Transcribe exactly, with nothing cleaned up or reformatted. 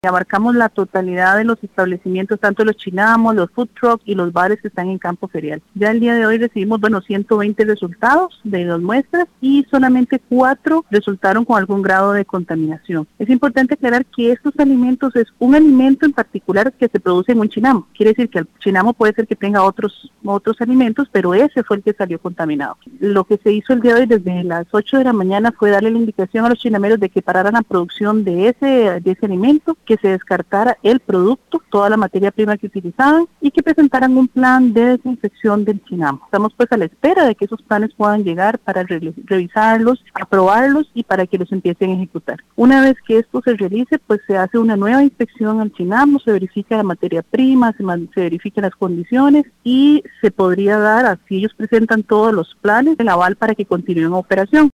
Abarcamos la totalidad de los establecimientos, tanto los chinamos, los food trucks y los bares que están en campo ferial. Ya el día de hoy recibimos, bueno, ciento veinte resultados de las muestras y solamente cuatro resultaron con algún grado de contaminación. Es importante aclarar que estos alimentos es un alimento en particular que se produce en un chinamo. Quiere decir que el chinamo puede ser que tenga otros, otros alimentos, pero ese fue el que salió contaminado. Lo que se hizo el día de hoy desde las ocho de la mañana fue darle la indicación a los chinameros de que pararan la producción de ese, de ese alimento, que se descartara el producto, toda la materia prima que utilizaban y que presentaran un plan de desinfección del chinamo. Estamos pues a la espera de que esos planes puedan llegar para re revisarlos, aprobarlos y para que los empiecen a ejecutar. Una vez que esto se realice, pues se hace una nueva inspección al chinamo, se verifica la materia prima, se, se verifican las condiciones y se podría dar, así ellos presentan todos los planes, el aval para que continúen en operación.